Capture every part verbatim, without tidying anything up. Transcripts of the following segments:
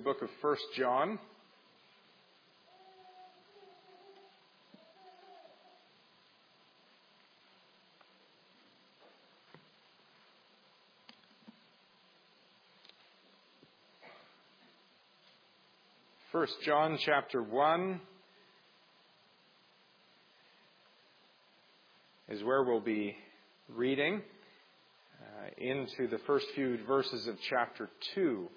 book of First John. First John chapter one is where we'll be reading uh, into the first few verses of chapter two.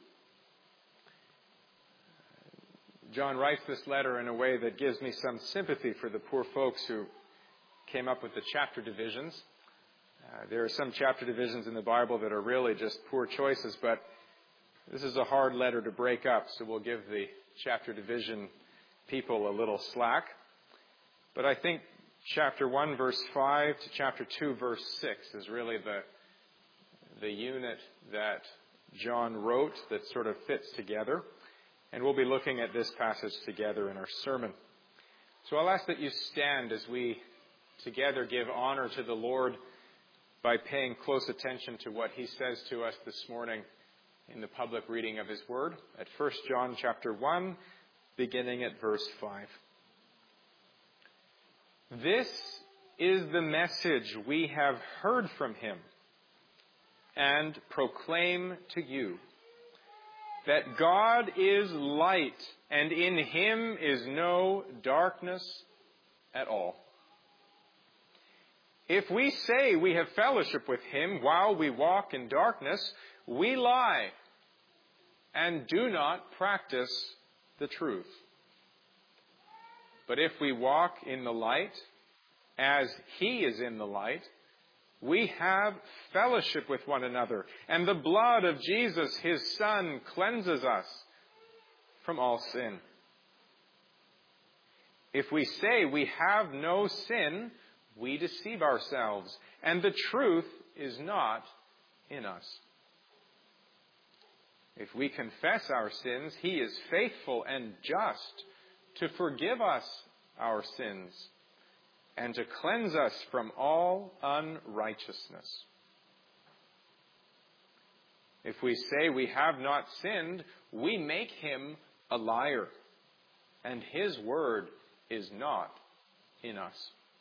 John writes this letter in a way that gives me some sympathy for the poor folks who came up with the chapter divisions. Uh, there are some chapter divisions in the Bible that are really just poor choices, but this is a hard letter to break up, so we'll give the chapter division people a little slack. But I think chapter one, verse five to chapter two, verse six is really the, the unit that John wrote that sort of fits together. And we'll be looking at this passage together in our sermon. So I'll ask that you stand as we together give honor to the Lord by paying close attention to what He says to us this morning in the public reading of His Word at First John chapter one, beginning at verse five. This is the message we have heard from Him and proclaim to you, that God is light, and in Him is no darkness at all. If we say we have fellowship with Him while we walk in darkness, we lie and do not practice the truth. But if we walk in the light, as He is in the light, we have fellowship with one another, and the blood of Jesus, His Son, cleanses us from all sin. If we say we have no sin, we deceive ourselves, and the truth is not in us. If we confess our sins, He is faithful and just to forgive us our sins and to cleanse us from all unrighteousness. If we say we have not sinned, we make Him a liar, and His word is not in us.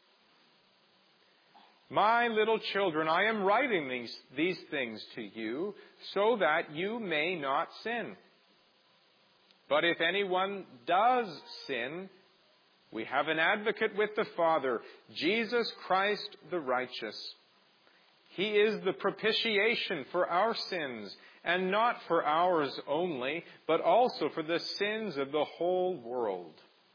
My little children, I am writing these, these things to you so that you may not sin. But if anyone does sin, we have an advocate with the Father, Jesus Christ the righteous. He is the propitiation for our sins, and not for ours only, but also for the sins of the whole world.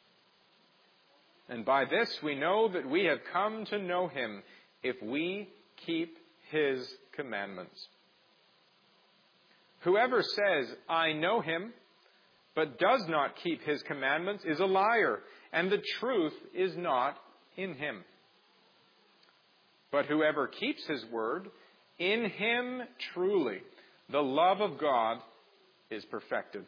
And by this we know that we have come to know Him, if we keep His commandments. Whoever says, I know Him, but does not keep His commandments is a liar, and the truth is not in him. But whoever keeps His word, in him truly the love of God is perfected.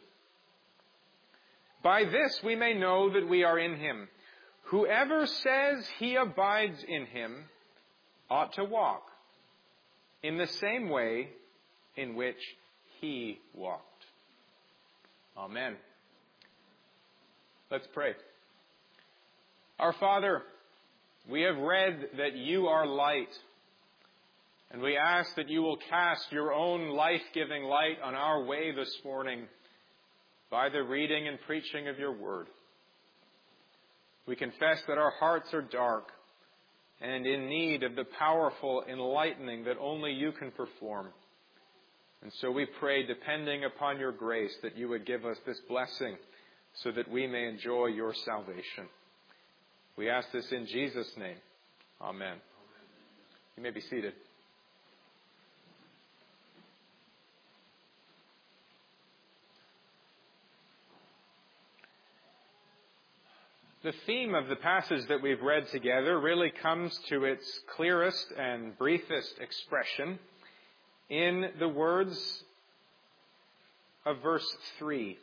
By this we may know that we are in Him. Whoever says he abides in Him ought to walk in the same way in which He walked. Amen. Let's pray. Our Father, we have read that You are light, and we ask that You will cast Your own life-giving light on our way this morning by the reading and preaching of Your word. We confess that our hearts are dark and in need of the powerful enlightening that only You can perform. And so we pray, depending upon Your grace, that You would give us this blessing so that we may enjoy Your salvation. We ask this in Jesus' name. Amen. You may be seated. The theme of the passage that we've read together really comes to its clearest and briefest expression in the words of verse three.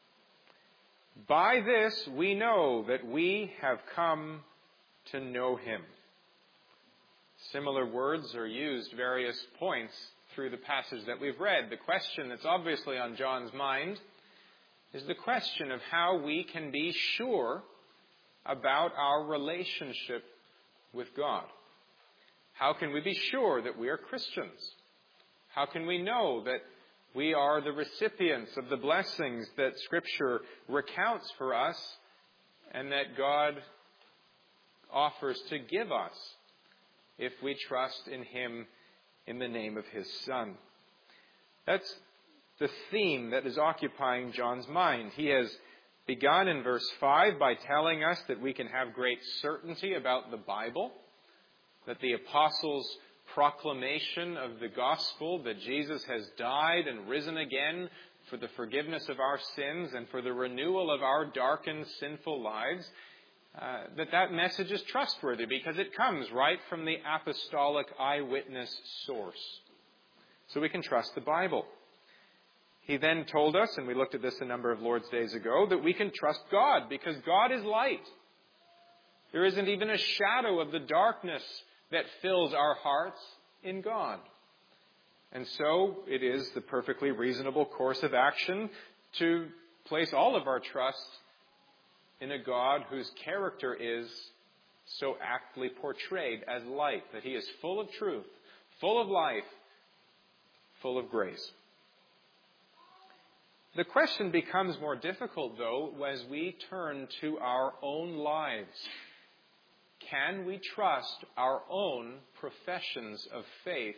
By this we know that we have come to know Him. Similar words are used various points through the passage that we've read. The question that's obviously on John's mind, is the question of how we can be sure about our relationship with God. How can we be sure that we are Christians? How can we know that we are the recipients of the blessings that Scripture recounts for us and that God offers to give us if we trust in Him in the name of His Son? That's the theme that is occupying John's mind. He has begun in verse five by telling us that we can have great certainty about the Bible, that the apostles' proclamation of the gospel that Jesus has died and risen again for the forgiveness of our sins and for the renewal of our darkened, sinful lives, uh, that that message is trustworthy because it comes right from the apostolic eyewitness source. So we can trust the Bible. He then told us, and we looked at this a number of Lord's days ago, that we can trust God because God is light. There isn't even a shadow of the darkness that fills our hearts in God. And so it is the perfectly reasonable course of action to place all of our trust in a God whose character is so aptly portrayed as light, that He is full of truth, full of life, full of grace. The question becomes more difficult, though, as we turn to our own lives. Can we trust our own professions of faith,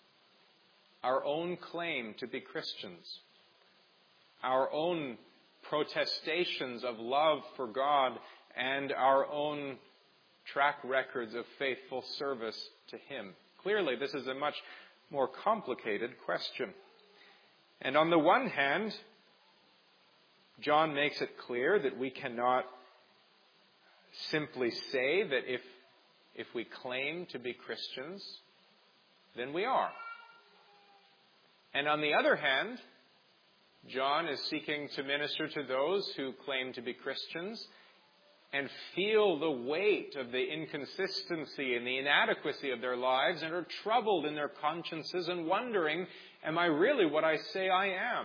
our own claim to be Christians, our own protestations of love for God, and our own track records of faithful service to Him? Clearly, this is a much more complicated question. And on the one hand, John makes it clear that we cannot simply say that if, if we claim to be Christians, then we are. And on the other hand, John is seeking to minister to those who claim to be Christians and feel the weight of the inconsistency and the inadequacy of their lives and are troubled in their consciences and wondering, am I really what I say I am?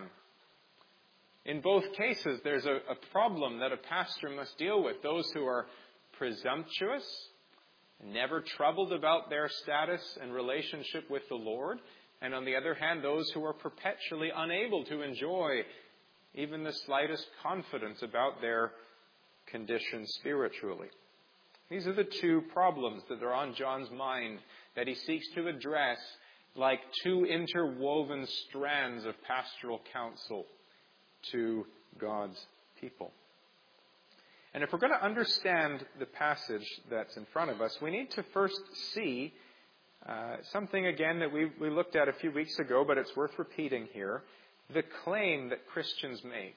In both cases, there's a, a problem that a pastor must deal with. Those who are presumptuous, never troubled about their status and relationship with the Lord. And on the other hand, those who are perpetually unable to enjoy even the slightest confidence about their condition spiritually. These are the two problems that are on John's mind that he seeks to address like two interwoven strands of pastoral counsel to God's people. And if we're going to understand the passage that's in front of us, we need to first see uh, something again that we, we looked at a few weeks ago, but it's worth repeating here, the claim that Christians make.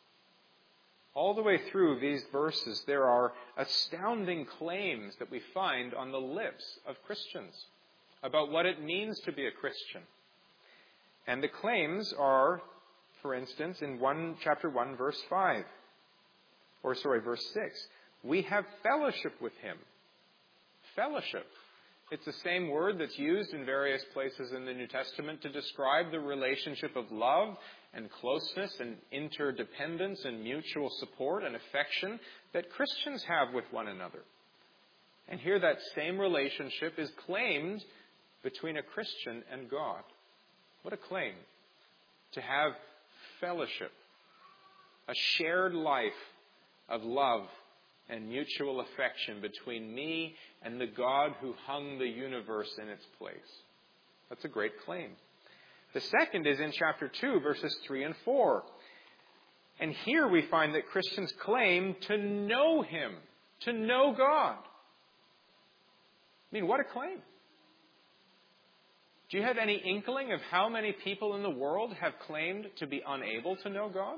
All the way through these verses, there are astounding claims that we find on the lips of Christians about what it means to be a Christian. And the claims are, for instance, in one, chapter one, verse five. Or, sorry, verse six. We have fellowship with Him. Fellowship. It's the same word that's used in various places in the New Testament to describe the relationship of love and closeness and interdependence and mutual support and affection that Christians have with one another. And here that same relationship is claimed between a Christian and God. What a claim. To have fellowship. A shared life of love and mutual affection between me and the God who hung the universe in its place. That's a great claim. The second is in chapter two, verses three and four. And here we find that Christians claim to know Him, to know God. I mean, what a claim. Do you have any inkling of how many people in the world have claimed to be unable to know God?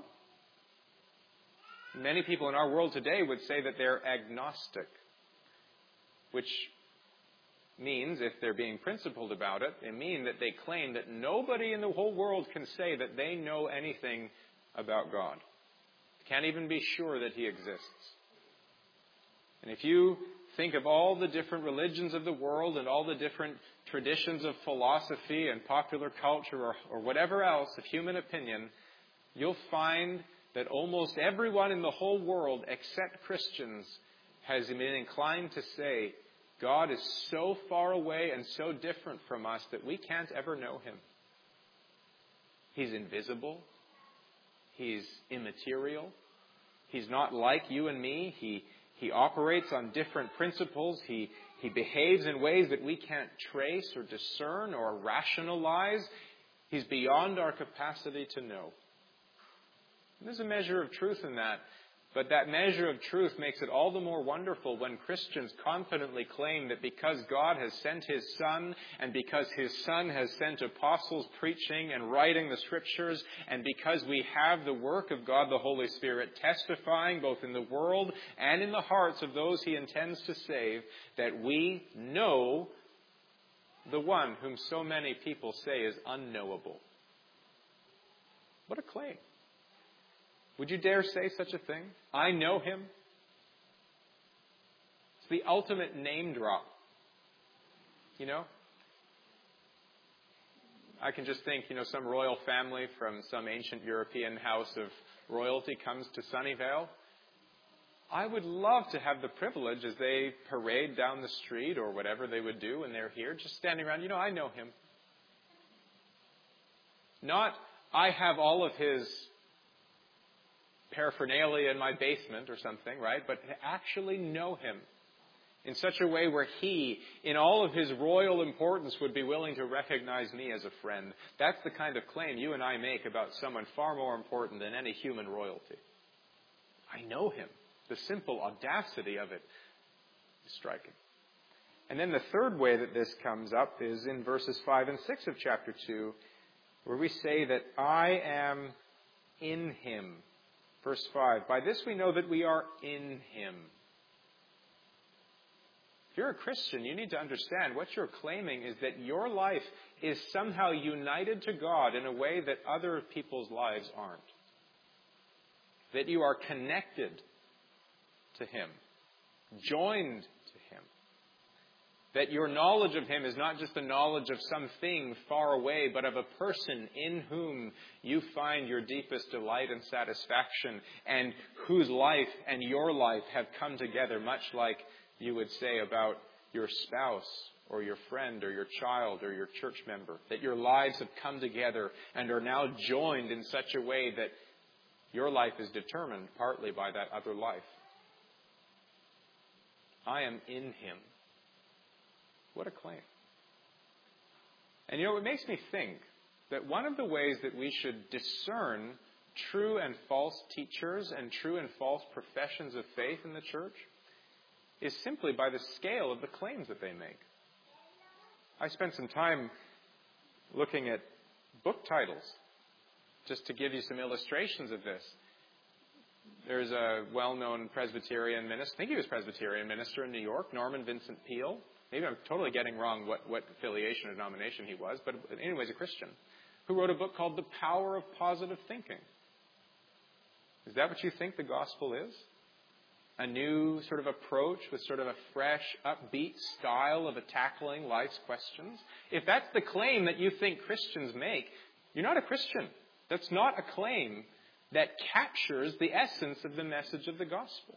Many people in our world today would say that they're agnostic, which means, if they're being principled about it, they mean that they claim that nobody in the whole world can say that they know anything about God. Can't even be sure that He exists. And if you think of all the different religions of the world and all the different traditions of philosophy and popular culture or, or whatever else of human opinion, you'll find that almost everyone in the whole world, except Christians, has been inclined to say, God is so far away and so different from us that we can't ever know Him. He's invisible. He's immaterial. He's not like you and me. He, he operates on different principles. He, he behaves in ways that we can't trace or discern or rationalize. He's beyond our capacity to know. There's a measure of truth in that. But that measure of truth makes it all the more wonderful when Christians confidently claim that because God has sent His Son, and because His Son has sent apostles preaching and writing the Scriptures, and because we have the work of God the Holy Spirit testifying both in the world and in the hearts of those He intends to save, that we know the one whom so many people say is unknowable. What a claim. Would you dare say such a thing? I know Him. It's the ultimate name drop. You know? I can just think, you know, some royal family from some ancient European house of royalty comes to Sunnyvale. I would love to have the privilege as they parade down the street or whatever they would do when they're here, just standing around, you know, I know him. Not, I have all of his paraphernalia in my basement or something, right? But to actually know him in such a way where he, in all of his royal importance, would be willing to recognize me as a friend. That's the kind of claim you and I make about someone far more important than any human royalty. I know him. The simple audacity of it is striking. And then the third way that this comes up is in verses five and six of chapter two, where we say that I am in him. Verse five, by this we know that we are in him. If you're a Christian, you need to understand what you're claiming is that your life is somehow united to God in a way that other people's lives aren't. That you are connected to him, joined to him. That your knowledge of him is not just the knowledge of something far away, but of a person in whom you find your deepest delight and satisfaction, and whose life and your life have come together, much like you would say about your spouse or your friend or your child or your church member. That your lives have come together and are now joined in such a way that your life is determined partly by that other life. I am in him. What a claim. And you know, it makes me think that one of the ways that we should discern true and false teachers and true and false professions of faith in the church is simply by the scale of the claims that they make. I spent some time looking at book titles just to give you some illustrations of this. There's a well-known Presbyterian minister, I think he was Presbyterian minister in New York, Norman Vincent Peale. Maybe I'm totally getting wrong what, what affiliation or denomination he was, but anyways, a Christian, who wrote a book called The Power of Positive Thinking. Is that what you think the gospel is? A new sort of approach with sort of a fresh, upbeat style of tackling life's questions? If that's the claim that you think Christians make, you're not a Christian. That's not a claim that captures the essence of the message of the gospel.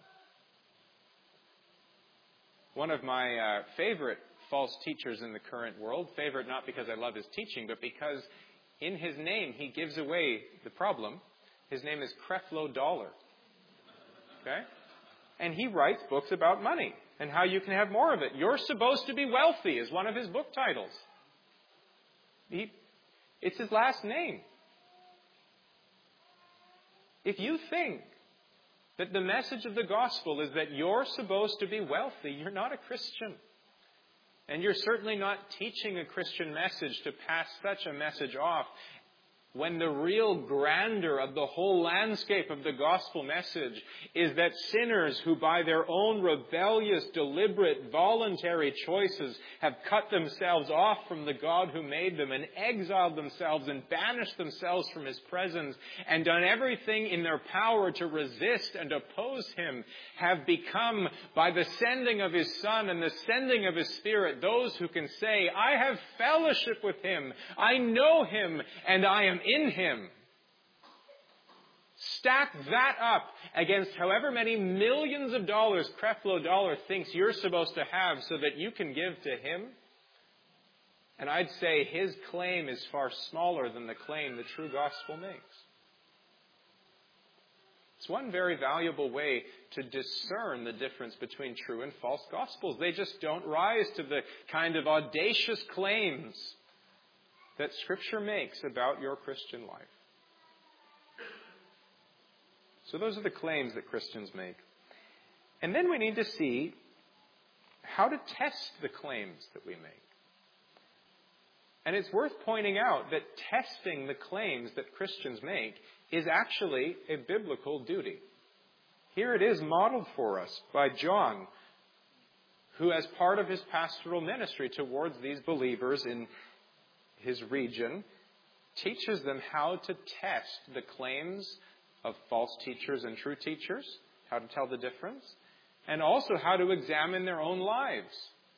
One of my uh, favorite false teachers in the current world, favorite not because I love his teaching, but because in his name he gives away the problem. His name is Creflo Dollar. Okay? And he writes books about money and how you can have more of it. You're supposed to be wealthy is one of his book titles. He, it's his last name. If you think that the message of the gospel is that you're supposed to be wealthy, you're not a Christian. And you're certainly not teaching a Christian message to pass such a message off when the real grandeur of the whole landscape of the gospel message is that sinners who by their own rebellious, deliberate, voluntary choices have cut themselves off from the God who made them and exiled themselves and banished themselves from his presence and done everything in their power to resist and oppose him, have become, by the sending of his Son and the sending of his Spirit, those who can say, I have fellowship with him, I know him, and I am in him. Stack that up against however many millions of dollars Creflo Dollar thinks you're supposed to have so that you can give to him. And I'd say his claim is far smaller than the claim the true gospel makes. It's one very valuable way to discern the difference between true and false gospels. They just don't rise to the kind of audacious claims that Scripture makes about your Christian life. So those are the claims that Christians make. And then we need to see how to test the claims that we make. And it's worth pointing out that testing the claims that Christians make is actually a biblical duty. Here it is modeled for us by John, who as part of his pastoral ministry towards these believers in his region, teaches them how to test the claims of false teachers and true teachers, how to tell the difference, and also how to examine their own lives.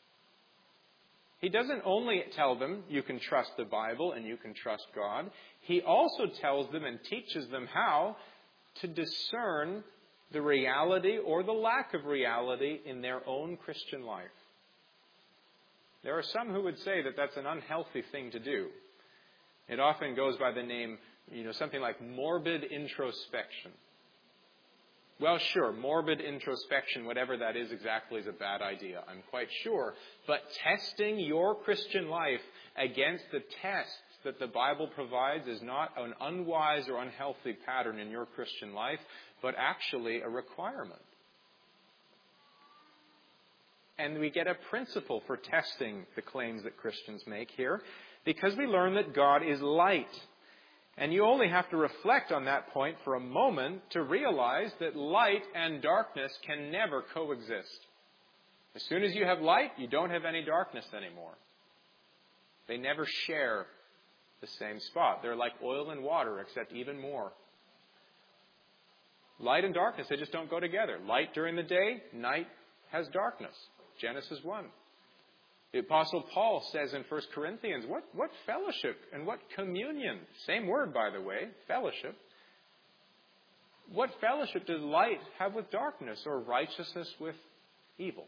He doesn't only tell them you can trust the Bible and you can trust God. He also tells them and teaches them how to discern the reality or the lack of reality in their own Christian life. There are some who would say that that's an unhealthy thing to do. It often goes by the name, you know, something like morbid introspection. Well, sure, morbid introspection, whatever that is exactly, is a bad idea, I'm quite sure. But testing your Christian life against the tests that the Bible provides is not an unwise or unhealthy pattern in your Christian life, but actually a requirement. And we get a principle for testing the claims that Christians make here, because we learn that God is light. And you only have to reflect on that point for a moment to realize that light and darkness can never coexist. As soon as you have light, you don't have any darkness anymore. They never share the same spot. They're like oil and water, except even more. Light and darkness, they just don't go together. Light during the day, night has darkness. Genesis one. The Apostle Paul says in First Corinthians, what, what fellowship and what communion, same word by the way, fellowship. What fellowship does light have with darkness, or righteousness with evil?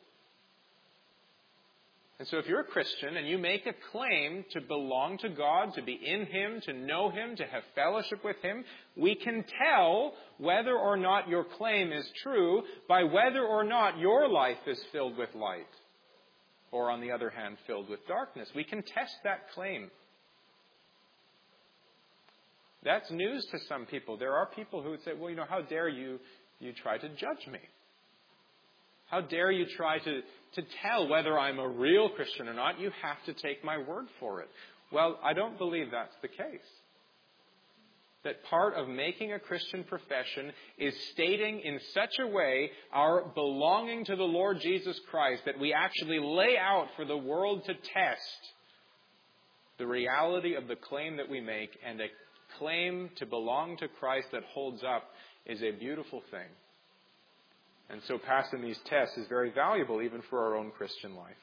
And so if you're a Christian and you make a claim to belong to God, to be in Him, to know Him, to have fellowship with Him, we can tell whether or not your claim is true by whether or not your life is filled with light. Or, on the other hand, filled with darkness. We can test that claim. That's news to some people. There are people who would say, well, you know, how dare you, you try to judge me? How dare you try to, to tell whether I'm a real Christian or not? You have to take my word for it. Well, I don't believe that's the case. That part of making a Christian profession is stating in such a way our belonging to the Lord Jesus Christ that we actually lay out for the world to test the reality of the claim that we make, and a claim to belong to Christ that holds up is a beautiful thing. And so passing these tests is very valuable even for our own Christian life.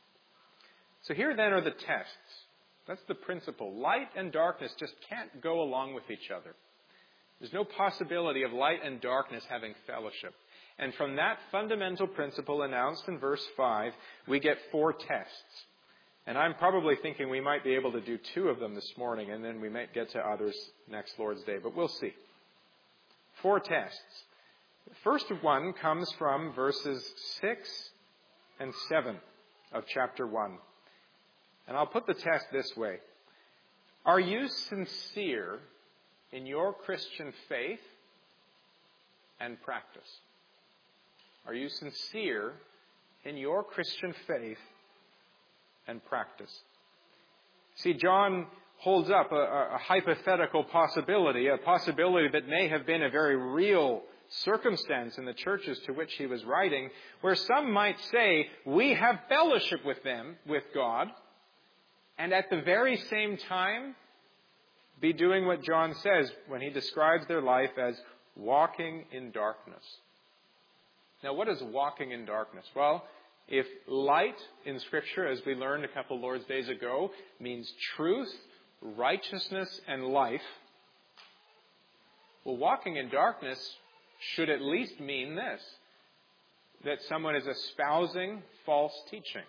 So here then are the tests. That's the principle. Light and darkness just can't go along with each other. There's no possibility of light and darkness having fellowship. And from that fundamental principle announced in verse five, we get four tests. And I'm probably thinking we might be able to do two of them this morning, and then we might get to others next Lord's Day. But we'll see. Four tests. The first one comes from verses six and seven of chapter one. And I'll put the test this way. Are you sincere in your Christian faith and practice? Are you sincere in your Christian faith and practice? See, John holds up a, a hypothetical possibility, a possibility that may have been a very real circumstance in the churches to which he was writing, where some might say, we have fellowship with them, with God, and at the very same time, be doing what John says when he describes their life as walking in darkness. Now, what is walking in darkness? Well, if light in Scripture, as we learned a couple Lord's Days ago, means truth, righteousness, and life, Well, walking in darkness should at least mean this, that someone is espousing false teaching.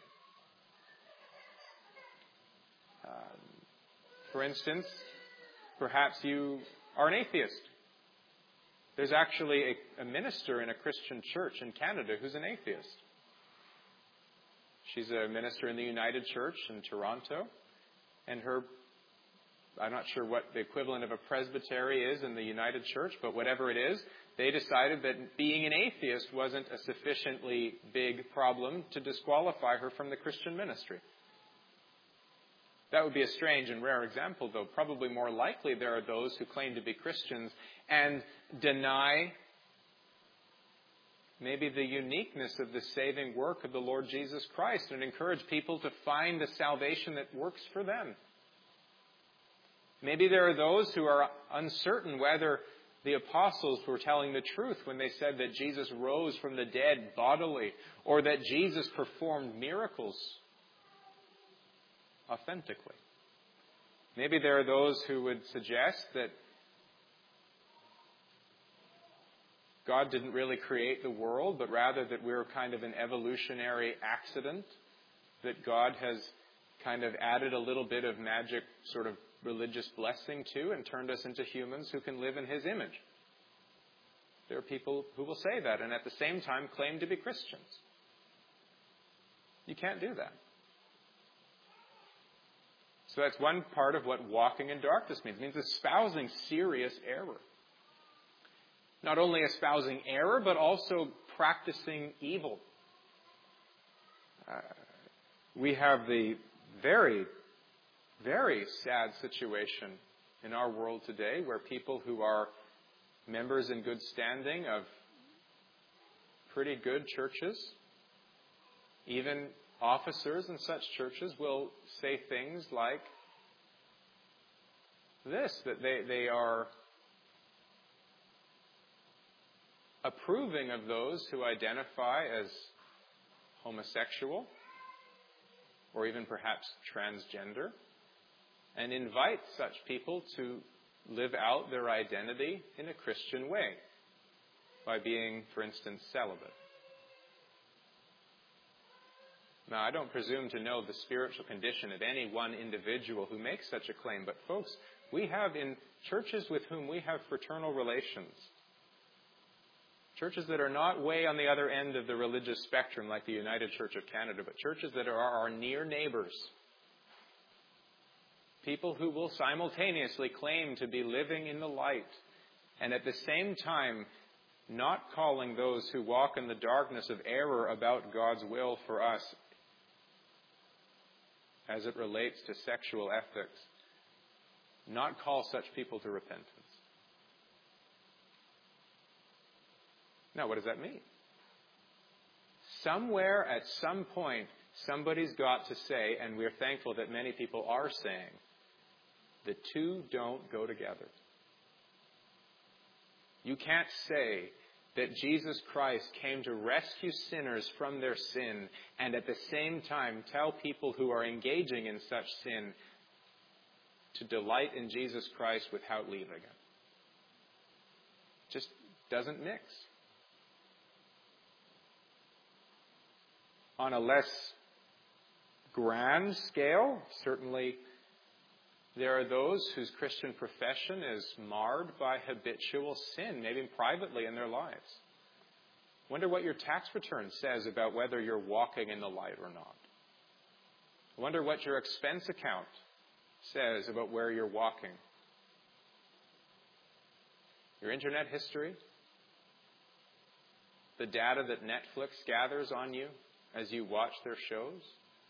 Um, for instance, perhaps you are an atheist. There's actually a, a minister in a Christian church in Canada who's an atheist. She's a minister in the United Church in Toronto, and her, I'm not sure what the equivalent of a presbytery is in the United Church, but whatever it is, they decided that being an atheist wasn't a sufficiently big problem to disqualify her from the Christian ministry. That would be a strange and rare example, though. Probably more likely there are those who claim to be Christians and deny maybe the uniqueness of the saving work of the Lord Jesus Christ and encourage people to find the salvation that works for them. Maybe there are those who are uncertain whether the apostles were telling the truth when they said that Jesus rose from the dead bodily, or that Jesus performed miracles authentically. Maybe there are those who would suggest that God didn't really create the world, but rather that we're kind of an evolutionary accident, that God has kind of added a little bit of magic sort of religious blessing to and turned us into humans who can live in His image. There are people who will say that and at the same time claim to be Christians. You can't do that. So that's one part of what walking in darkness means. It means espousing serious error. Not only espousing error, but also practicing evil. Uh, we have the very, very sad situation in our world today where people who are members in good standing of pretty good churches, even officers in such churches, will say things like this, that they, they are approving of those who identify as homosexual or even perhaps transgender, and invite such people to live out their identity in a Christian way by being, for instance, celibate. Now, I don't presume to know the spiritual condition of any one individual who makes such a claim, but folks, we have in churches with whom we have fraternal relations, churches that are not way on the other end of the religious spectrum like the United Church of Canada, but churches that are our near neighbors. People who will simultaneously claim to be living in the light and at the same time not calling those who walk in the darkness of error about God's will for us as it relates to sexual ethics, not call such people to repentance. Now, what does that mean? Somewhere at some point, somebody's got to say, and we're thankful that many people are saying, the two don't go together. You can't say that Jesus Christ came to rescue sinners from their sin and at the same time tell people who are engaging in such sin to delight in Jesus Christ without leaving Him. Just doesn't mix. On a less grand scale, certainly there are those whose Christian profession is marred by habitual sin, maybe privately in their lives. Wonder what your tax return says about whether you're walking in the light or not. Wonder what your expense account says about where you're walking. Your internet history, the data that Netflix gathers on you as you watch their shows.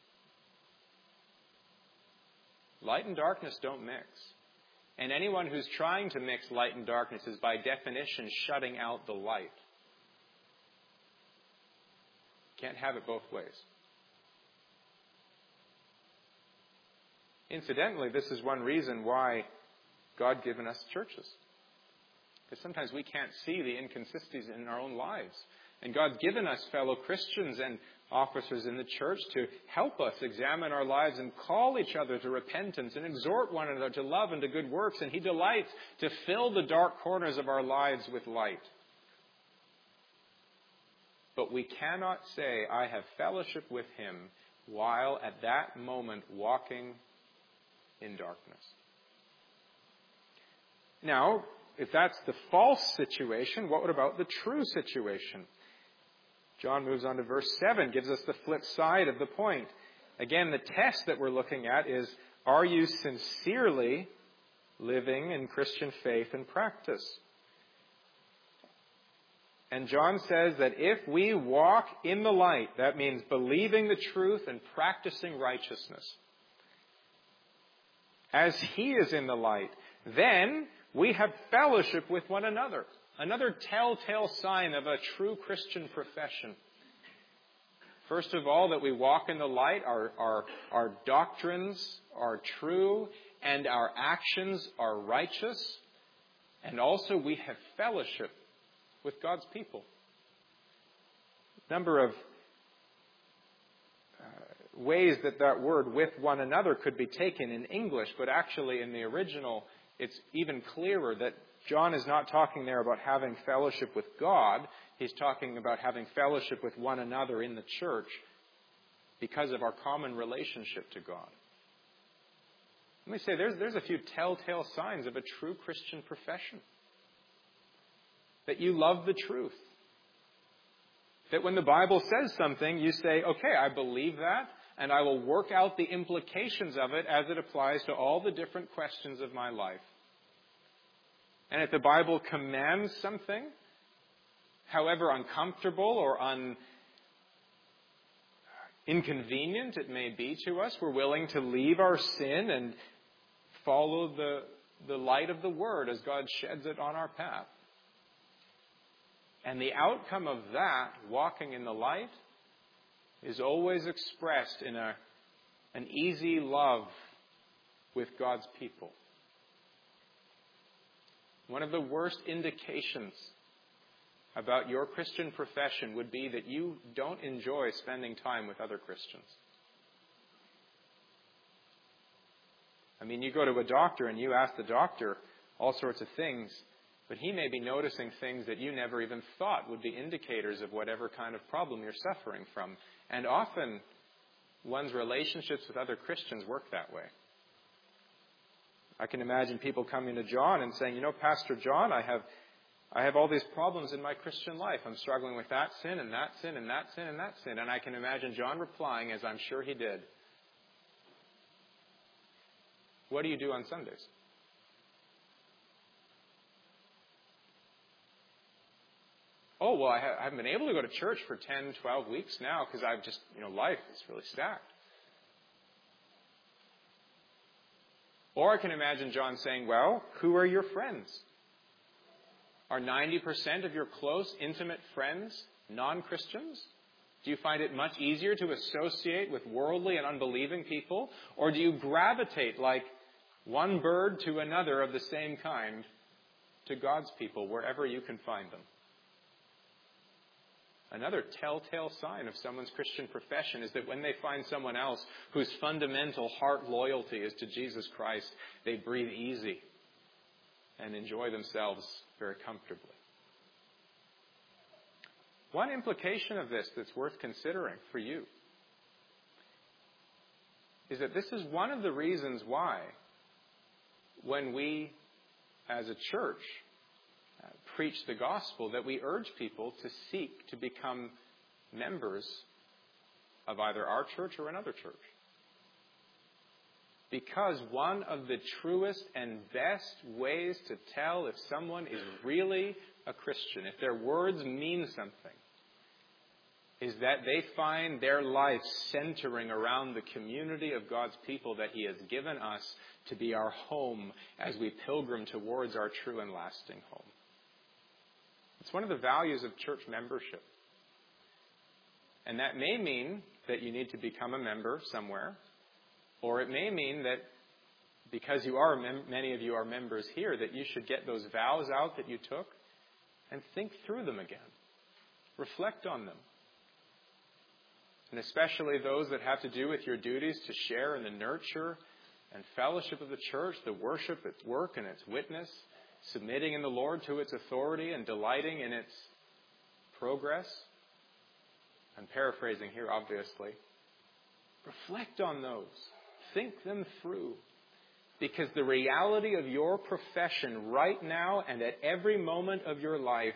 Light and darkness don't mix. And anyone who's trying to mix light and darkness is by definition shutting out the light. Can't have it both ways. Incidentally, this is one reason why God given us churches. Because sometimes we can't see the inconsistencies in our own lives. And God's given us fellow Christians and officers in the church to help us examine our lives and call each other to repentance and exhort one another to love and to good works. And He delights to fill the dark corners of our lives with light. But we cannot say, I have fellowship with Him, while at that moment walking in darkness. Now, if that's the false situation, what about the true situation? John moves on to verse seven, gives us the flip side of the point. Again, the test that we're looking at is, are you sincerely living in Christian faith and practice? And John says that if we walk in the light, that means believing the truth and practicing righteousness, as He is in the light, then we have fellowship with one another. Another telltale sign of a true Christian profession. First of all, that we walk in the light, our, our, our doctrines are true, and our actions are righteous. And also we have fellowship with God's people. A number of uh, ways that that word with one another could be taken in English, but actually in the original it's even clearer that John is not talking there about having fellowship with God. He's talking about having fellowship with one another in the church because of our common relationship to God. Let me say, there's, there's a few telltale signs of a true Christian profession. That you love the truth. That when the Bible says something, you say, okay, I believe that, and I will work out the implications of it as it applies to all the different questions of my life. And if the Bible commands something, however uncomfortable or un- inconvenient it may be to us, we're willing to leave our sin and follow the, the light of the Word as God sheds it on our path. And the outcome of that, walking in the light, is always expressed in a, an easy love with God's people. One of the worst indications about your Christian profession would be that you don't enjoy spending time with other Christians. I mean, you go to a doctor and you ask the doctor all sorts of things, but he may be noticing things that you never even thought would be indicators of whatever kind of problem you're suffering from. And often, one's relationships with other Christians work that way. I can imagine people coming to John and saying, you know, Pastor John, I have I have all these problems in my Christian life. I'm struggling with that sin and that sin and that sin and that sin. And I can imagine John replying, as I'm sure he did, what do you do on Sundays? Oh, well, I haven't been able to go to church for ten, twelve weeks now because I've just, you know, life is really stacked. Or I can imagine John saying, well, who are your friends? Are ninety percent of your close, intimate friends non-Christians? Do you find it much easier to associate with worldly and unbelieving people? Or do you gravitate like one bird to another of the same kind to God's people wherever you can find them? Another telltale sign of someone's Christian profession is that when they find someone else whose fundamental heart loyalty is to Jesus Christ, they breathe easy and enjoy themselves very comfortably. One implication of this that's worth considering for you is that this is one of the reasons why when we as a church uh, preach the gospel, that we urge people to seek to become members of either our church or another church. Because one of the truest and best ways to tell if someone is really a Christian, if their words mean something, is that they find their life centering around the community of God's people that He has given us to be our home as we pilgrim towards our true and lasting home. It's one of the values of church membership. And that may mean that you need to become a member somewhere, or it may mean that because you are, many of you are members here, that you should get those vows out that you took and think through them again. Reflect on them. And especially those that have to do with your duties to share in the nurture and fellowship of the church, the worship, its work, and its witness, submitting in the Lord to its authority and delighting in its progress. I'm paraphrasing here, obviously. Reflect on those. Think them through. Because the reality of your profession right now and at every moment of your life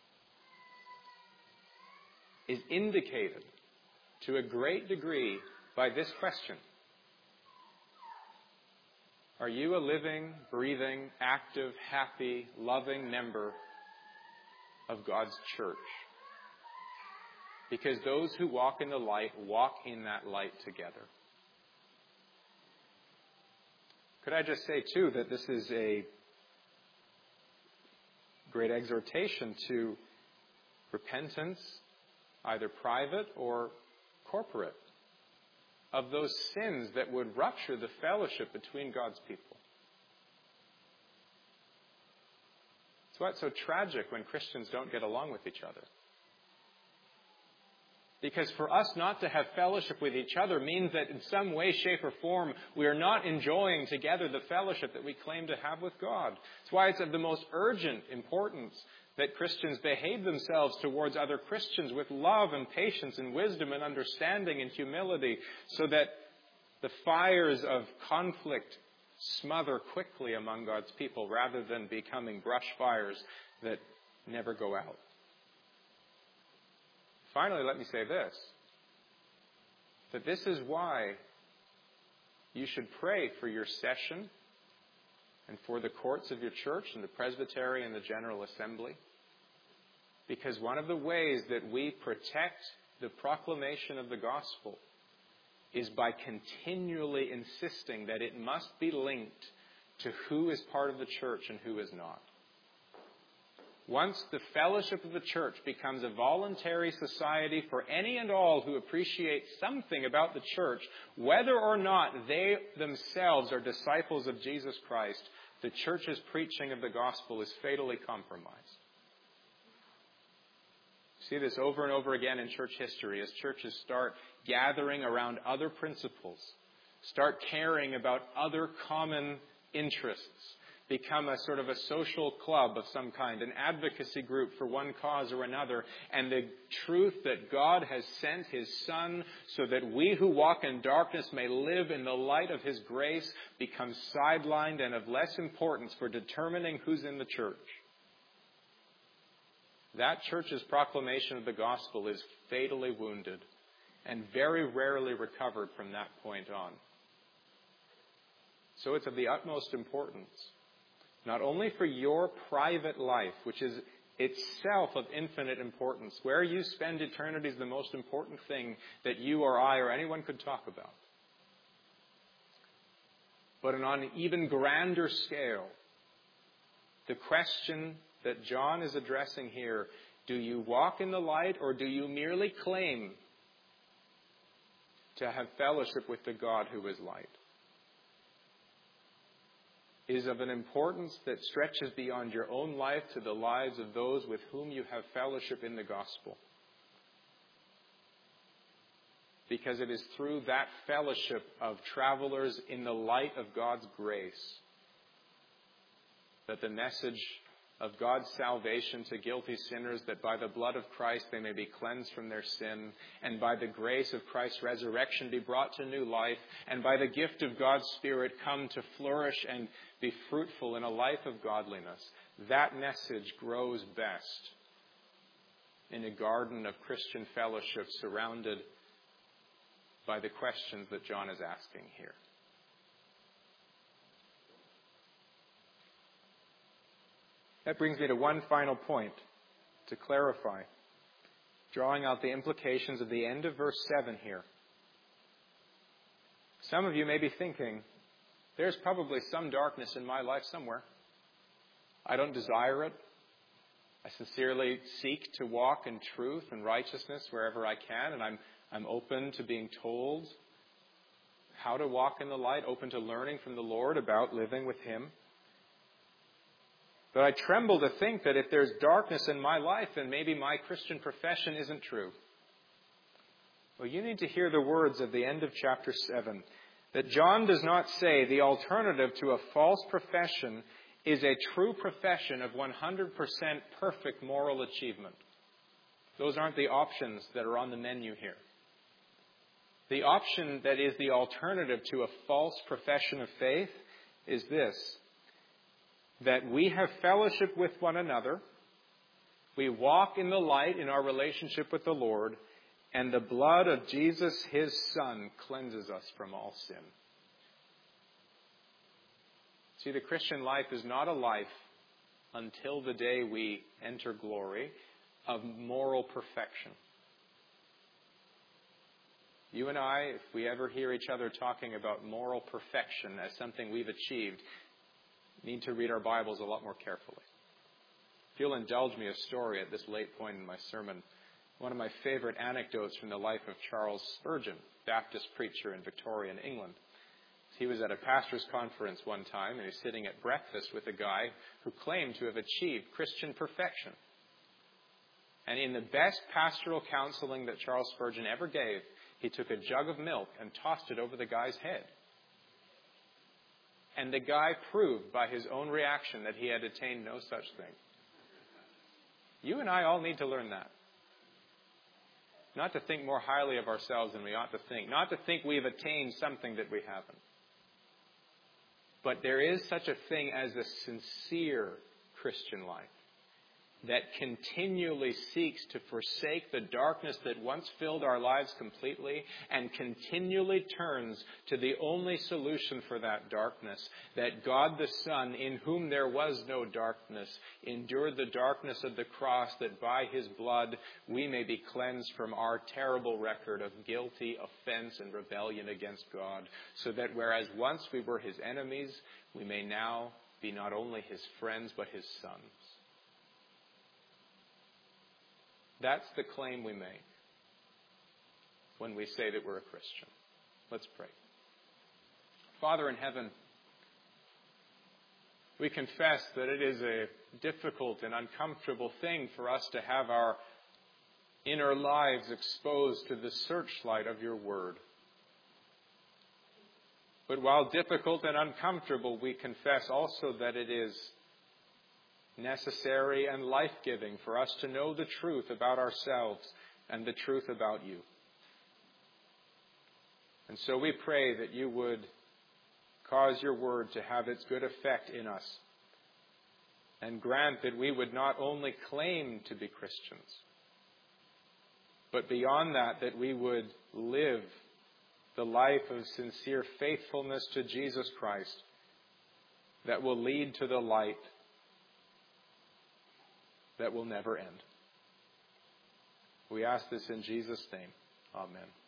is indicated to a great degree by this question. Are you a living, breathing, active, happy, loving member of God's church? Because those who walk in the light walk in that light together. Could I just say, too, that this is a great exhortation to repentance, either private or corporate, of those sins that would rupture the fellowship between God's people. It's why it's so tragic when Christians don't get along with each other. Because for us not to have fellowship with each other means that in some way, shape, or form, we are not enjoying together the fellowship that we claim to have with God. It's why it's of the most urgent importance that Christians behave themselves towards other Christians with love and patience and wisdom and understanding and humility, so that the fires of conflict smother quickly among God's people rather than becoming brush fires that never go out. Finally, let me say this, that this is why you should pray for your session and for the courts of your church and the presbytery and the General Assembly. Because one of the ways that we protect the proclamation of the gospel is by continually insisting that it must be linked to who is part of the church and who is not. Once the fellowship of the church becomes a voluntary society for any and all who appreciate something about the church, whether or not they themselves are disciples of Jesus Christ, the church's preaching of the gospel is fatally compromised. See this over and over again in church history as churches start gathering around other principles, start caring about other common interests, become a sort of a social club of some kind, an advocacy group for one cause or another, and the truth that God has sent His Son so that we who walk in darkness may live in the light of His grace becomes sidelined and of less importance for determining who's in the church. That church's proclamation of the gospel is fatally wounded and very rarely recovered from that point on. So it's of the utmost importance, not only for your private life, which is itself of infinite importance. Where you spend eternity is the most important thing that you or I or anyone could talk about. But on an even grander scale, the question that John is addressing here, do you walk in the light or do you merely claim to have fellowship with the God who is light? Is of an importance that stretches beyond your own life to the lives of those with whom you have fellowship in the gospel. Because it is through that fellowship of travelers in the light of God's grace that the message of God's salvation to guilty sinners, that by the blood of Christ they may be cleansed from their sin, and by the grace of Christ's resurrection be brought to new life, and by the gift of God's Spirit come to flourish and be fruitful in a life of godliness. That message grows best in a garden of Christian fellowship surrounded by the questions that John is asking here. That brings me to one final point to clarify, drawing out the implications of the end of verse seven here. Some of you may be thinking, there's probably some darkness in my life somewhere. I don't desire it. I sincerely seek to walk in truth and righteousness wherever I can, and I'm, I'm open to being told how to walk in the light, open to learning from the Lord about living with Him. But I tremble to think that if there's darkness in my life, then maybe my Christian profession isn't true. Well, you need to hear the words of the end of chapter seven, that John does not say the alternative to a false profession is a true profession of one hundred percent perfect moral achievement. Those aren't the options that are on the menu here. The option that is the alternative to a false profession of faith is this, that we have fellowship with one another, we walk in the light in our relationship with the Lord, and the blood of Jesus, His Son, cleanses us from all sin. See, the Christian life is not a life until the day we enter glory of moral perfection. You and I, if we ever hear each other talking about moral perfection as something we've achieved, need to read our Bibles a lot more carefully. If you'll indulge me a story at this late point in my sermon, one of my favorite anecdotes from the life of Charles Spurgeon, Baptist preacher in Victorian England. He was at a pastor's conference one time, and he was sitting at breakfast with a guy who claimed to have achieved Christian perfection. And in the best pastoral counseling that Charles Spurgeon ever gave, he took a jug of milk and tossed it over the guy's head. And the guy proved by his own reaction that he had attained no such thing. You and I all need to learn that. Not to think more highly of ourselves than we ought to think. Not to think we've attained something that we haven't. But there is such a thing as a sincere Christian life that continually seeks to forsake the darkness that once filled our lives completely and continually turns to the only solution for that darkness, that God the Son, in whom there was no darkness, endured the darkness of the cross, that by His blood we may be cleansed from our terrible record of guilty offense and rebellion against God, so that whereas once we were His enemies, we may now be not only His friends but His sons. That's the claim we make when we say that we're a Christian. Let's pray. Father in heaven, we confess that it is a difficult and uncomfortable thing for us to have our inner lives exposed to the searchlight of your word. But while difficult and uncomfortable, we confess also that it is necessary and life-giving for us to know the truth about ourselves and the truth about you. And so we pray that you would cause your word to have its good effect in us, and grant that we would not only claim to be Christians, but beyond that, that we would live the life of sincere faithfulness to Jesus Christ that will lead to the light that will never end. We ask this in Jesus' name. Amen.